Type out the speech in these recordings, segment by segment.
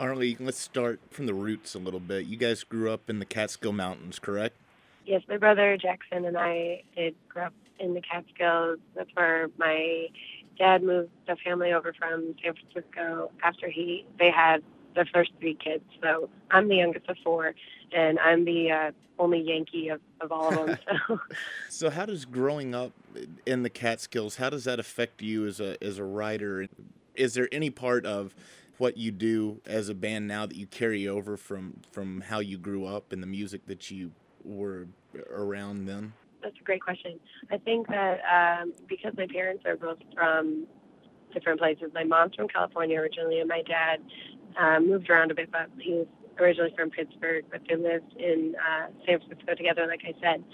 Arlie, let's start from the roots a little bit. You guys grew up in the Catskill Mountains, correct? Yes, my brother Jackson and I did grow up in the Catskills. That's where my dad moved the family over from San Francisco after they had the first three kids. So I'm the youngest of four, and I'm the only Yankee of all of them. So So how does growing up in the Catskills, how does that affect you as a writer? Is there any part of what you do as a band now that you carry over from how you grew up and the music that you were around then? that's a great question. I think that because my parents are both from different places. My mom's from California originally, and my dad moved around a bit, but he was originally from Pittsburgh, but they lived in San Francisco together, like I said.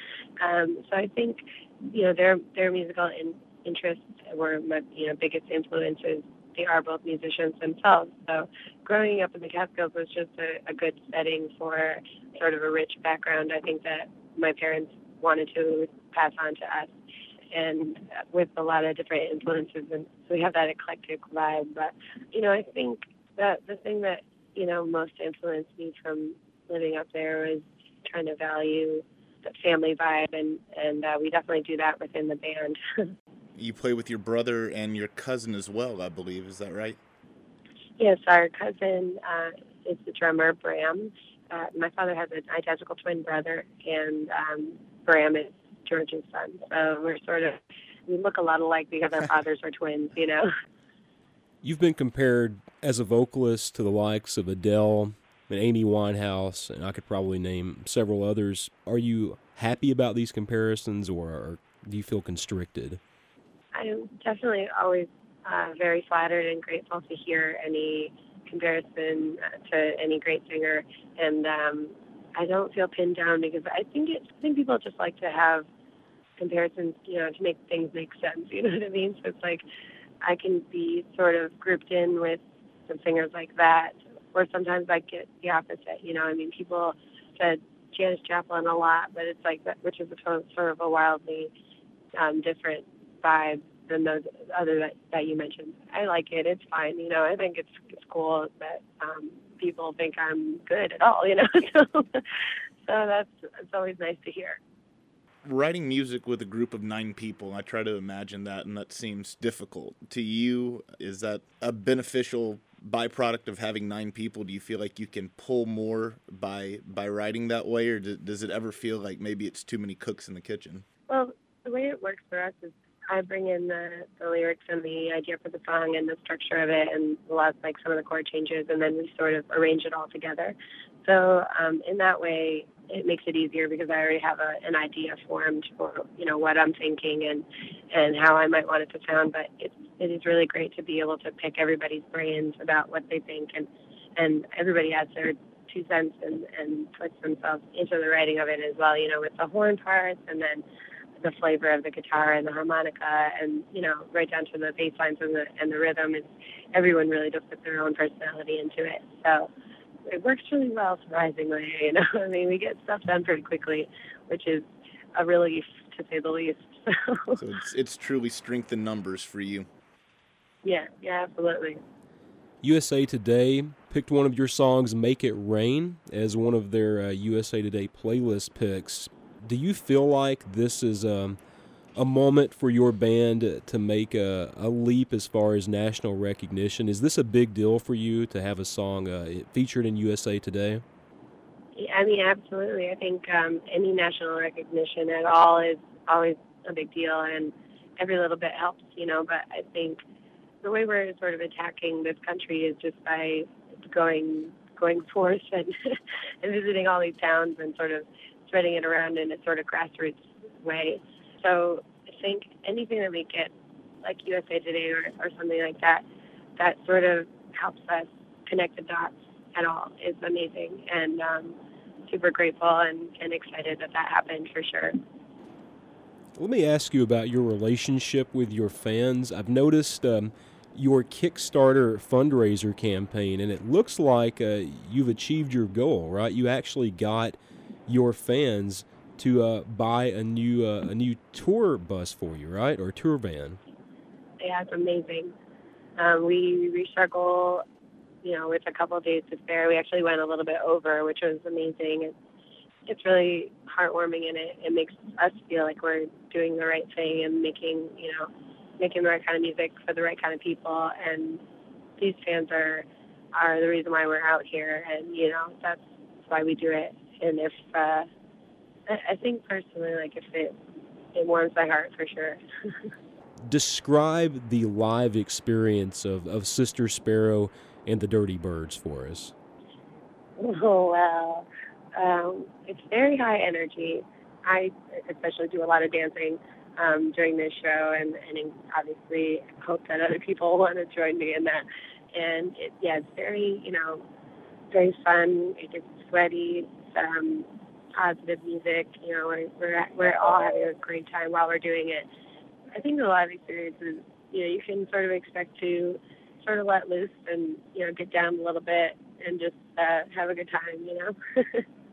So I think, their musical interests were my, biggest influences. They are both musicians themselves. So growing up in the Catskills was just a good setting for sort of a rich background. I think that my parents wanted to pass on to us and with a lot of different influences, and so we have that eclectic vibe. But I think that the thing that most influenced me from living up there was trying to value the family vibe, and we definitely do that within the band. You play with your brother and your cousin as well, I believe. Is that right? Yes, our cousin is the drummer, Bram. My father has an identical twin brother, and Bram is George's son. So we look a lot alike because our fathers are twins. You've been compared as a vocalist to the likes of Adele and Amy Winehouse, and I could probably name several others. Are you happy about these comparisons, or do you feel constricted? I'm definitely always very flattered and grateful to hear any comparison to any great singer, and I don't feel pinned down because I think people just like to have comparisons, to make things make sense. You know what I mean? So it's like I can be sort of grouped in with some singers like that, or sometimes I get the opposite. I mean, people said Janis Joplin a lot, but it's like that, which is sort of a wildly different vibe than those other that you mentioned. I like it. It's fine. I think it's cool that people think I'm good at all. So it's always nice to hear. Writing music with a group of 9 people, I try to imagine that, and that seems difficult. To you, is that a beneficial byproduct of having 9 people? Do you feel like you can pull more by writing that way, or does it ever feel like maybe it's too many cooks in the kitchen? Well, the way it works for us is I bring in the lyrics and the idea for the song and the structure of it and like some of the chord changes, and then we sort of arrange it all together. So in that way, it makes it easier because I already have an idea formed for what I'm thinking and how I might want it to sound. But it is really great to be able to pick everybody's brains about what they think, and everybody adds their 2 cents and puts themselves into the writing of it as well. With the horn parts and then the flavor of the guitar and the harmonica, and right down to the bass lines and the rhythm. Is everyone really does put their own personality into it. So it works really well, surprisingly. I mean, we get stuff done pretty quickly, which is a relief to say the least. So So it's truly strength in numbers for you. yeah, absolutely. USA Today picked one of your songs, Make It Rain, as one of their USA Today playlist picks. Do you feel like this is a moment for your band to make a leap as far as national recognition? Is this a big deal for you to have a song featured in USA Today? Yeah, I mean, absolutely. I think any national recognition at all is always a big deal, and every little bit helps. But I think the way we're sort of attacking this country is just by going forth and and visiting all these towns and sort of spreading it around in a sort of grassroots way. So I think anything that we get, like USA Today or something like that, that sort of helps us connect the dots at all is amazing, and super grateful and excited that happened for sure. Let me ask you about your relationship with your fans. I've noticed your Kickstarter fundraiser campaign, and it looks like you've achieved your goal, right? You actually got your fans to buy a new tour bus for you, right, or tour van. Yeah, it's amazing. We reached our goal with a couple of days to spare. We actually went a little bit over, which was amazing. It's really heartwarming, and it makes us feel like we're doing the right thing and making the right kind of music for the right kind of people. And these fans are the reason why we're out here, and that's why we do it. And if I think personally, like, if it warms my heart for sure. Describe the live experience of Sister Sparrow and the Dirty Birds for us. Oh, well, it's very high energy. I especially do a lot of dancing during this show, and obviously hope that other people want to join me in that. And it's very, very fun. It gets sweaty. It's positive music. We're all having a great time while we're doing it. I think the live experience is, you can sort of expect to sort of let loose and, get down a little bit and just have a good time,